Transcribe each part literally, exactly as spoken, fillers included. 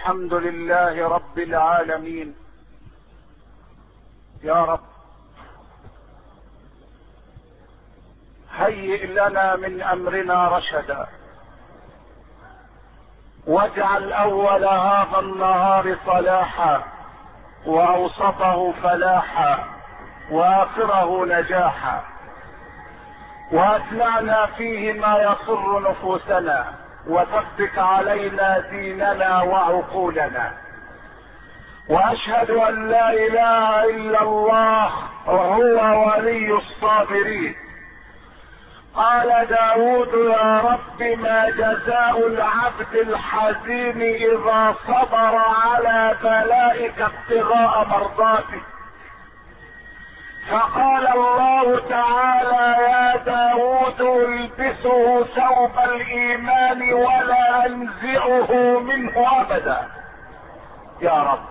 الحمد لله رب العالمين. يا رب هيئ لنا من امرنا رشدا، واجعل اول هذا النهار صلاحا، واوسطه فلاحا، واخره نجاحا، واسمعنا فيه ما يسر نفوسنا، وثبت علينا ديننا وعقولنا. واشهد ان لا اله الا الله وهو ولي الصابرين. قال داود: يا رب ما جزاء العبد الحزين اذا صبر على بلائك ابتغاء مرضاتك؟ فقال الله تعالى: يا داود البسه ثوب الايمان ولا انزعه منه ابدا. يا رب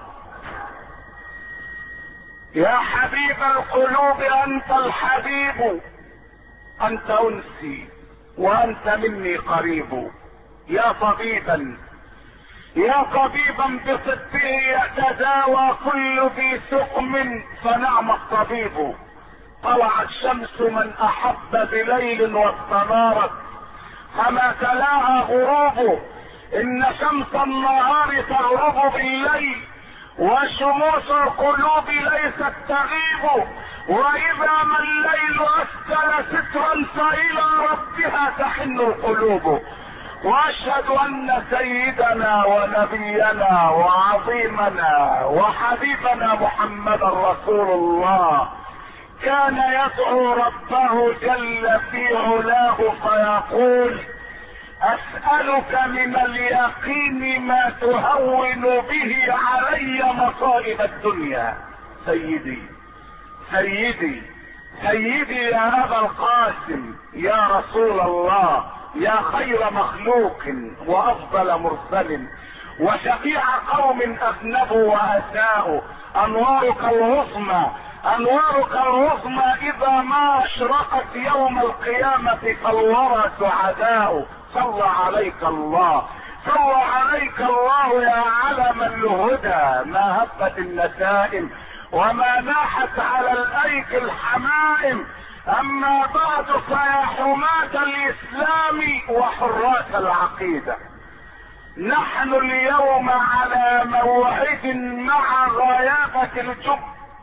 يا حبيب القلوب انت الحبيب، انت انسي وانت مني قريب. يا طبيبا يا طبيبا بصدقه يتداوى كل ذي سقم، فنعم الطبيب. طلعت شمس من احب بليل واستنارت، فما تلاها غروب. ان شمس النهار تغرب بالليل، وشموس القلوب ليست تغيب. واذا ما الليل اسكل سترا فالى ربها تحن القلوب. واشهد ان سيدنا ونبينا وعظيمنا وحبيبنا محمدا رسول الله كان يدعو ربه جل في علاه فيقول: اسألك من اليقين ما تهون به علي مصائب الدنيا. سيدي سيدي سيدي يا ابا القاسم، يا رسول الله، يا خير مخلوق وافضل مرسل، وشفيع قوم اذنبوا واساءوا. انوارك العظمى انوارك العظمى اذا ما اشرقت يوم القيامة فالورى سعداء. صلى عليك الله صلى عليك الله يا علم الهدى، ما هبت النسائم وما ناحت على الايك الحمائم. اما بعد فيا حماة الاسلام وحراس العقيدة، نحن اليوم على موعد مع غيابة الجب،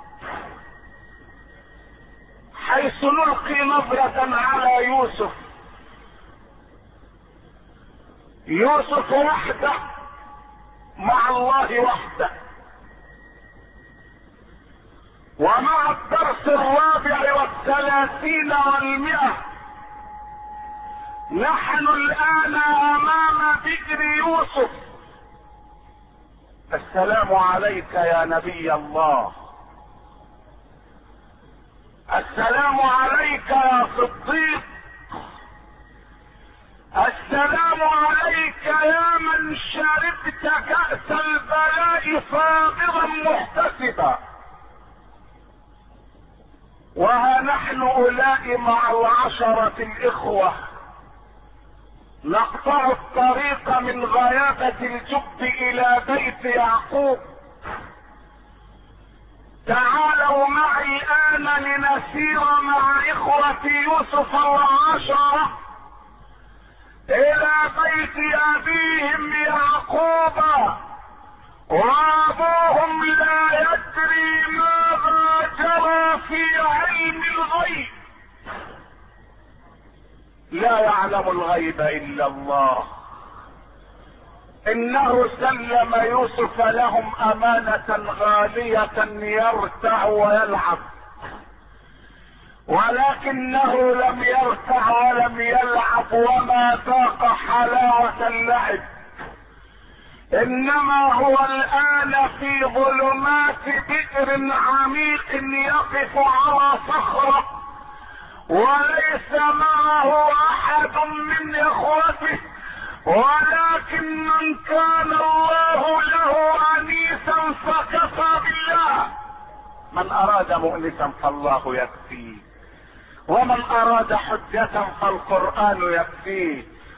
حيث نلقي نظرة على يوسف. يوسف وحده مع الله وحده. ومع الدرس الرابع والثلاثين والمئة نحن الآن أمام بئر يوسف. السلام عليك يا نبي الله، السلام عليك يا صديق، السلام عليك يا من شربت كأس البلاء صابرا محتسبا. وها نحن أولئك مع العشرة الإخوة نقطع الطريق من غيابة الجب إلى بيت يعقوب. تعالوا معي الآن لنسير مع إخوة يوسف العشرة إلى بيت أبيهم يعقوب، وأبوهم لا يدري ماذا جرى في علم الغيب. لا يعلم الغيب إلا الله. إنه سلم يوسف لهم أمانة غالية يرتع ويلعب، ولكنه لم يرتع ولم يلعب وما ذاق حلاوة اللعب، انما هو الان في ظلمات بئر عميق يقف على صخرة، وليس معه احد من اخوته، ولكن من كان الله له انيسا فكفى بالله. من اراد مؤنسا فالله يكفيه، ومن اراد حجة فالقرآن يكفيه،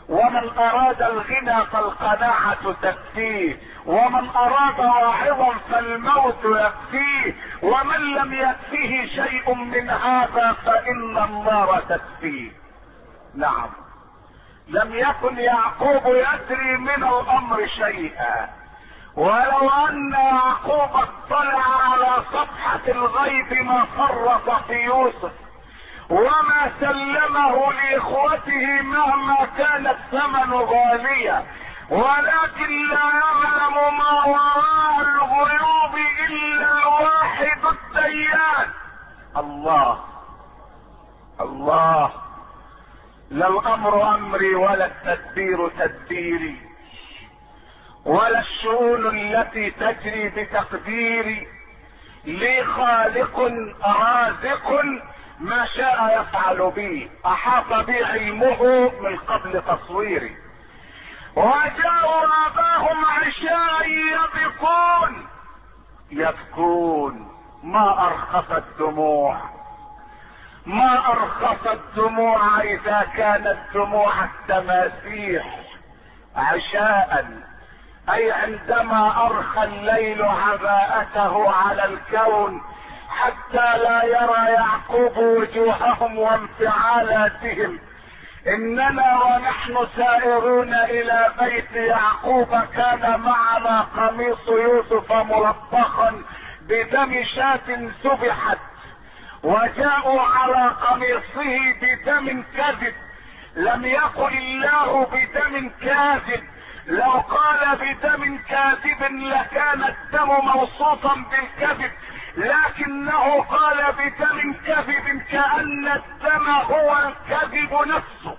ومن اراد الغنى فالقناعة تكفيه، ومن اراد واعظا فالموت يكفيه، ومن لم يكفيه شيء من هذا فان النار تكفيه. نعم، لم يكن يعقوب يدري من الامر شيئا، ولو ان يعقوب اطلع على صفحة الغيب ما فرط في يوسف وما سلمه لاخوته مهما كان الثمن غاليا، ولكن لا يعلم ما وراء الغيوب الا الواحد الديان الله. الله، لا الامر امري ولا التدبير تدبيري ولا الشؤون التي تجري بتقديري، لي خالق رازق ما شاء يفعل بي، احاط بي علمه من قبل تصويري. وجاءوا اباهم عشاء يبكون يبكون ما ارخص الدموع، ما ارخص الدموع اذا كانت دموع التماسيح. عشاء اي عندما ارخى الليل عباءته على الكون حتى لا يرى يعقوب وجوههم وانفعالاتهم. اننا ونحن سائرون الى بيت يعقوب كان معنا قميص يوسف ملطخا بدم شاة ذبحت، وجاءوا على قميصه بدم كذب. لم يقل الله بدم كاذب، لو قال بدم كاذب لكان الدم موصوفا بالكذب، لكنه قال بدم كذب كأن الدم هو الكذب نفسه.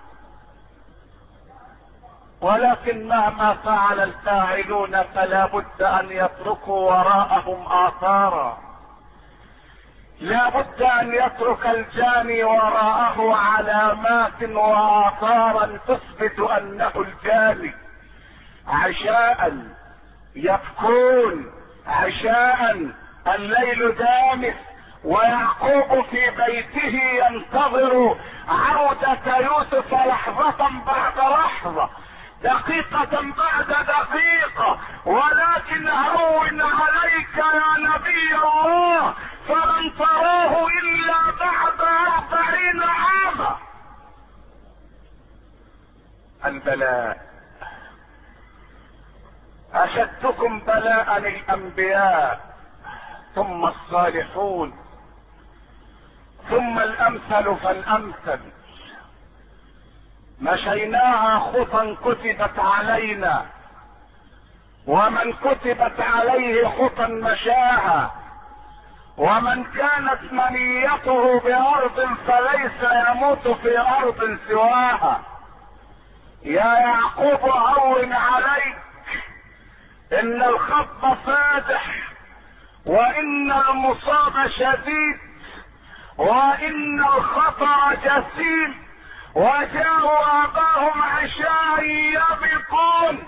ولكن مهما فعل الفاعلون فلا بد ان يتركوا وراءهم آثارا، لا بد ان يترك الجاني وراءه علامات وآثارا تثبت انه الجاني. عشاء يبكون، عشاء الليل دامس، ويعقوب في بيته ينتظر عودة يوسف لحظة بعد لحظة، دقيقة بعد دقيقة. ولكن هون عليك يا نبي الله فلن تراه الا بعد اربعين عاما. البلاء اشدكم بلاء الانبياء ثم الصالحون ثم الامثل فالامثل. مشيناها خطا كتبت علينا، ومن كتبت عليه خطا مشاها، ومن كانت منيته بارض فليس يموت في ارض سواها. يا يعقوب هون عليك، ان الخط فادح، وان المصاب شديد، وان الخطر جسيم. وجاءوا اباهم عشاء يبكون.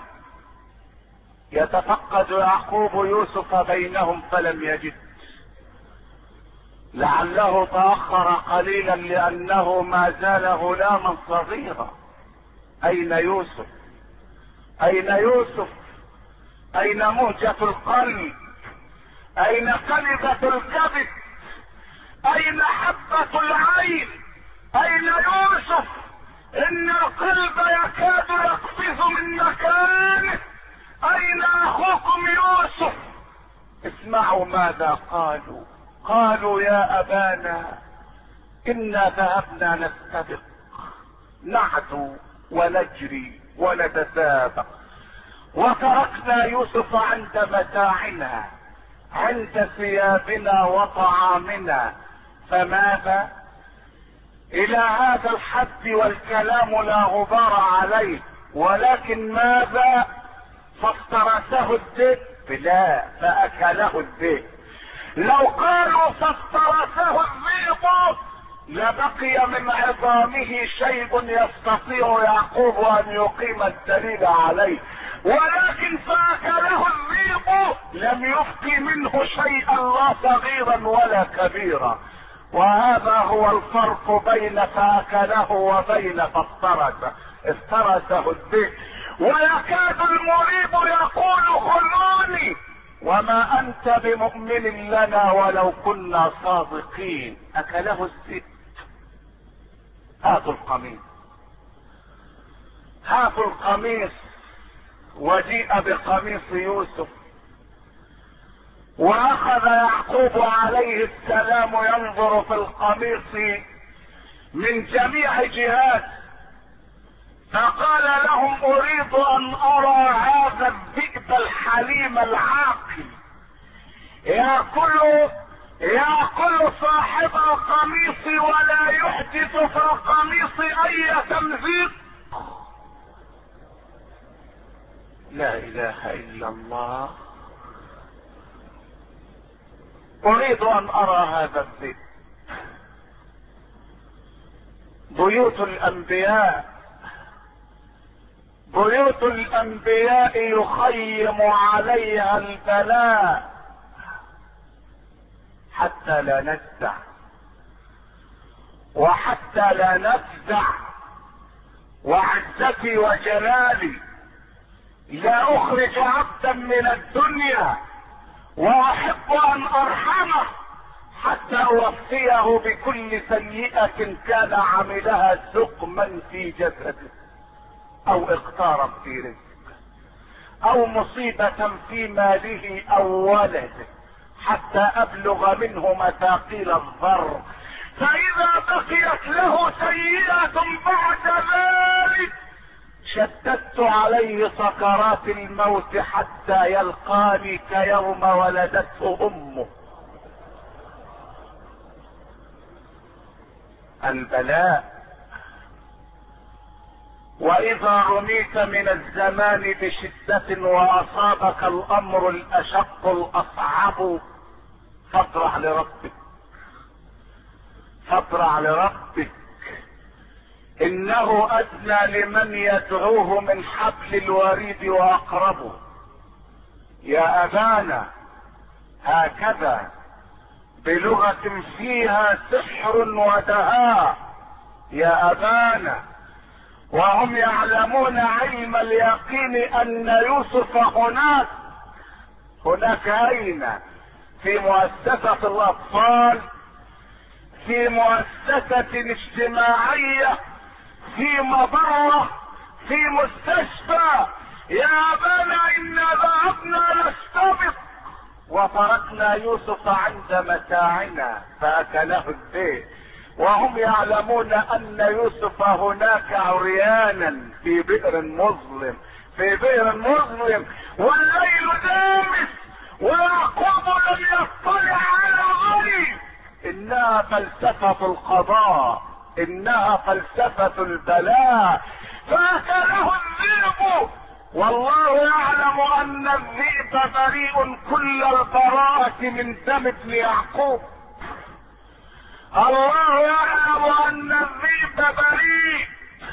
يتفقد يعقوب يوسف بينهم فلم يجد، لعله تأخر قليلا لانه ما زال غلاما صغيرا. اين يوسف؟ اين يوسف؟ اين مهجة القلب؟ اين كلمة الكبد؟ اين حبة العين؟ اين يوسف؟ ان القلب يكاد يقفز من مكانه. اين اخوكم يوسف؟ اسمعوا ماذا قالوا. قالوا يا ابانا انا ذهبنا نستبق، نعدو ونجري ونتسابق، وتركنا يوسف عند متاعنا، عند ثيابنا وطعامنا. فماذا؟ الى هذا الحد والكلام لا غبار عليه، ولكن ماذا؟ فافترسه الذئب؟ لا، فاكله الذئب. لو قالوا فافترسه الذئب لبقي من عظامه شيء يستطيع يعقوب ان يقيم الدليل عليه، ولكن فاكله الذئب لم يبق منه شيئا لا صغيرا ولا كبيرا. وهذا هو الفرق بين فاكله وبين فافترسه. افترسه الذئب. ويكاد المريب يقول خذوني وما انت بمؤمن لنا ولو كنا صادقين. اكله الذئب. هاتوا القميص، هاتوا القميص. وجيء بقميص يوسف، واخذ يعقوب عليه السلام ينظر في القميص من جميع جهات، فقال لهم اريد ان ارى هذا الذئب الحليم العاقل ياكل ياكل صاحب القميص ولا يحدث في القميص اي تمزيق. لا اله الا الله. اريد ان ارى هذا الذئب. بيوت الانبياء بيوت الانبياء يخيم عليها البلاء حتى لا نجزع وحتى لا نفزع. وعزتي وجلالي لا اخرج عبدا من الدنيا واحب ان ارحمه حتى اوفيه بكل سيئة كان عملها سقما في جسده او اقتارا في رزقه او مصيبة في ماله او ولده حتى ابلغ منه مثاقيل الضر. فاذا بقيت له سيئة بعد ذلك شددت عليه سكرات الموت حتى يلقاني كيوم ولدته امه. البلاء. واذا رميت من الزمان بشدة واصابك الامر الاشق الاصعب فاطرح لربك، فاطرح لربك. انه ادنى لمن يدعوه من حبل الوريد واقربه. يا ابانا هكذا بلغة فيها سحر ودهاء. يا ابانا. وهم يعلمون علم اليقين ان يوسف هناك هناك اين؟ في مؤسسة الاطفال، في مؤسسة اجتماعية، في مضرة، في مستشفى. يا ابانا انا ذهبنا نستبق وتركنا يوسف عند متاعنا فاكله الذئب. وهم يعلمون ان يوسف هناك عريانا في بئر مظلم، في بئر مظلم والليل دامس ويعقوب لم يطلع على غيب. انها فلسفة القضاء، انها فلسفة البلاء. فاكله الذئب. والله يعلم ان الذئب بريء كل البراءة من دم ابن يعقوب. الله يعلم ان الذئب بريء.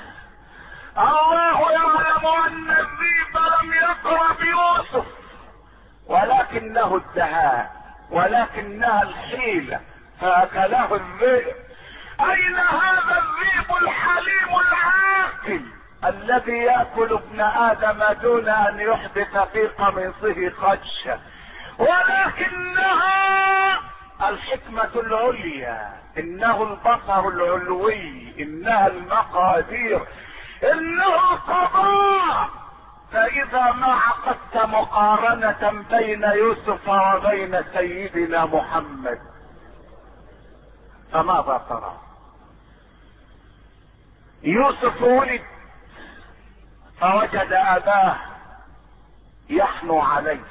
الله يعلم ان الذئب لم يقرب يوسف، ولكنه الدهاء، ولكنها الحيلة فاكله الذئب. اين هذا الذئب الحليم العاقل الذي يأكل ابن ادم دون ان يحدث في قميصه خدشة؟ ولكنها الحكمة العليا، انه البصر العلوي، انها المقادير، انه القضاء. فاذا ما عقدت مقارنة بين يوسف وبين سيدنا محمد فماذا ترى؟ يوسف ولد فوجد اباه يحنو عليه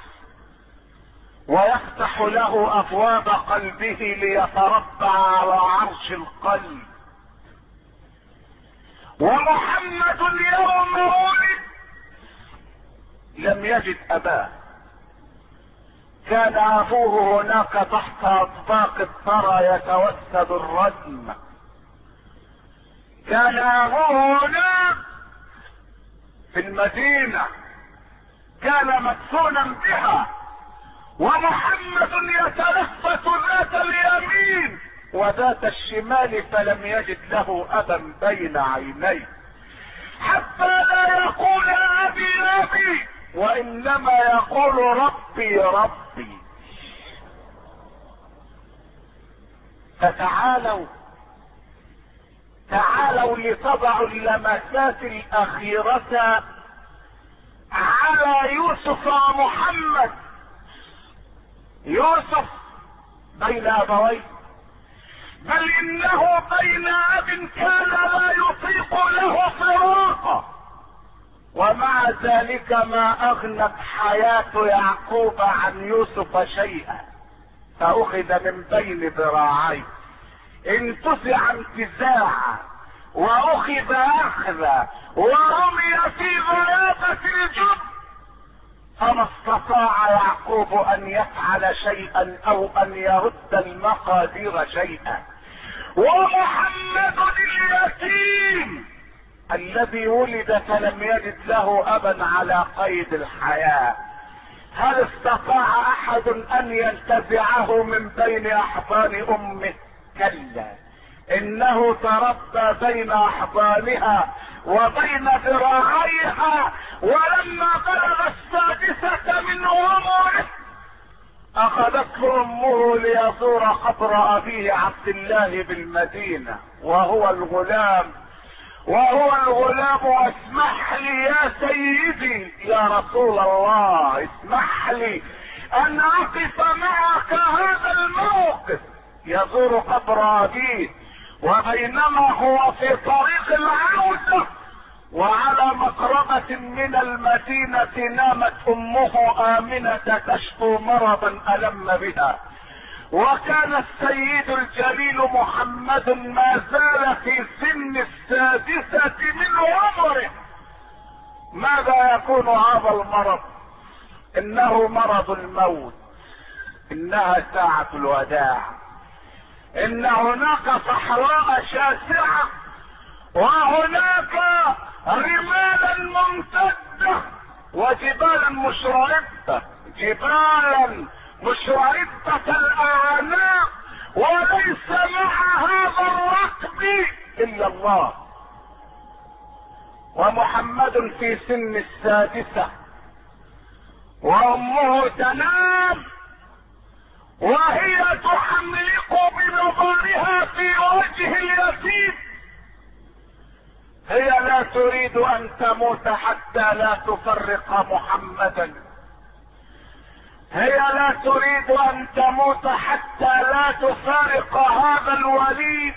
ويفتح له ابواب قلبه ليتربع على عرش القلب. ومحمد اليوم ولد لم يجد اباه، كان ابوه هناك تحت اطباق الثرى يتوسد الردم. كان ابوه هناك في المدينة، كان مدفونا بها. ومحمد يتلفت ذات اليمين وذات الشمال فلم يجد له ابا بين عينيه. حتى لا يقول ابي ابي، وانما يقول ربي ربي. فتعالوا تعالوا لتضعوا اللمسات الاخيرة على يوسف ومحمد. يوسف بين ابويه، بل انه بين اب كان لا يطيق له فراقا، ومع ذلك ما اغنت حياة يعقوب عن يوسف شيئا، فاخذ من بين ذراعيه، انتزع انتزاعا واخذ اخذا، ورمي في غيابة الجب، فما استطاع يعقوب ان يفعل شيئا او ان يرد المقادير شيئا. ومحمد اليتيم الذي ولد فلم يجد له ابا على قيد الحياة، هل استطاع احد ان ينتزعه من بين احضان امه؟ كلا، انه تربى بين احضانها وبين ذراعيها، ولما بلغ السادسة من عمره اخذته امه ليزور قبر ابيه عبد الله بالمدينة، وهو الغلام وهو الغلام اسمح لي يا سيدي يا رسول الله، اسمح لي ان اقف معك هذا الموقف. يزور قبر ابيه، وبينما هو في طريق العودة وعلى مقربة من المدينة نامت امه آمنة تشكو مرضا ألم بها، وكان السيد الجليل محمد ما زال في سن السادسة من عمره. ماذا يكون هذا المرض؟ انه مرض الموت، انها ساعة الوداع، ان هناك صحراء شاسعة وهناك رمالا ممتدة وجبالا مشرعبة، جبالا مشرعبة الاعناق، وليس مع هذا الركب الا الله. ومحمد في سن السادسة وامه تنام وهي تحملق بنظرها في وجه اليتيم. هي لا تريد ان تموت حتى لا تفرق محمدا، هي لا تريد ان تموت حتى لا تفارق هذا الوليد،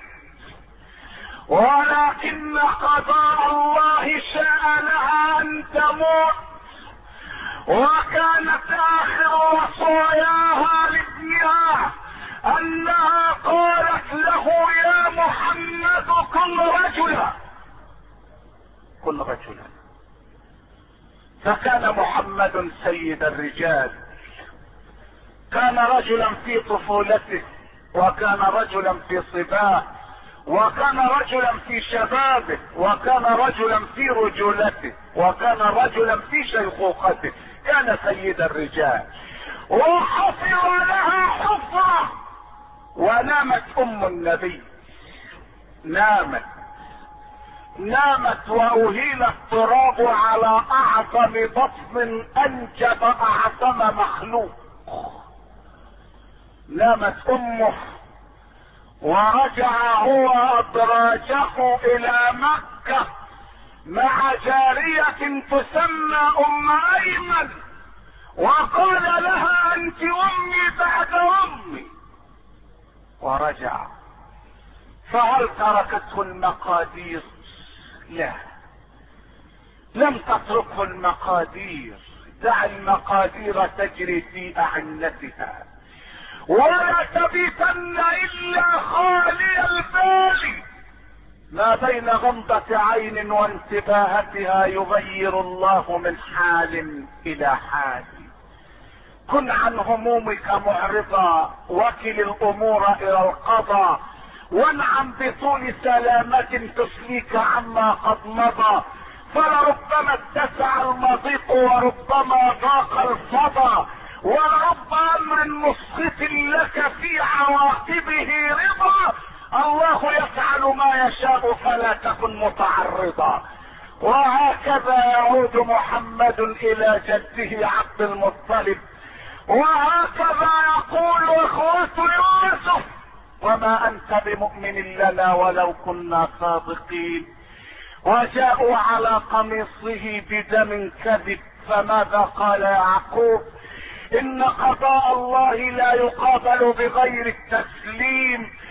ولكن قضاء الله شاء لها ان تموت. وكانت اخر وصاياها لابنها انها قالت له يا محمد كن رجلا، كن رجلا. فكان محمد سيد الرجال، كان رجلا في طفولته، وكان رجلا في صباه، وكان رجلا في شبابه، وكان رجلا في رجولته، وكان رجلا في شيخوخته، كان سيد الرجال. وحفر لها حفرة، ونامت ام النبي، نامت نامت واهيل التراب على اعظم بطن انجب اعظم مخلوق. نامت امه، ورجع هو ادراجه الى مكة مع جارية تسمى ام ايمن، وقال لها انت امي بعد امي، ورجع. فهل تركته المقادير؟ لا، لم تتركه المقادير، دع المقادير تجري في اعنتها، ولا تبيتن الا خالي البال. ما بين غمضة عين وانتباهتها يغير الله من حال الى حال. كن عن همومك معرضا، وكل الامور الى القضاء، وانعم بطول سلامة تسليك عما قد مضى، فلربما اتسع المضيق وربما ضاق الفضا، ورب امر مسخط لك في عواقبه رضا. الله يفعل ما يشاء فلا تكن متعرضا. وهكذا يعود محمد الى جده عبد المطلب، وهكذا يقول اخوة يوسف: وما انت بمؤمن لنا ولو كنا صادقين. وجاءوا على قميصه بدم كذب، فماذا قال يعقوب؟ ان قضاء الله لا يقابل بغير التسليم.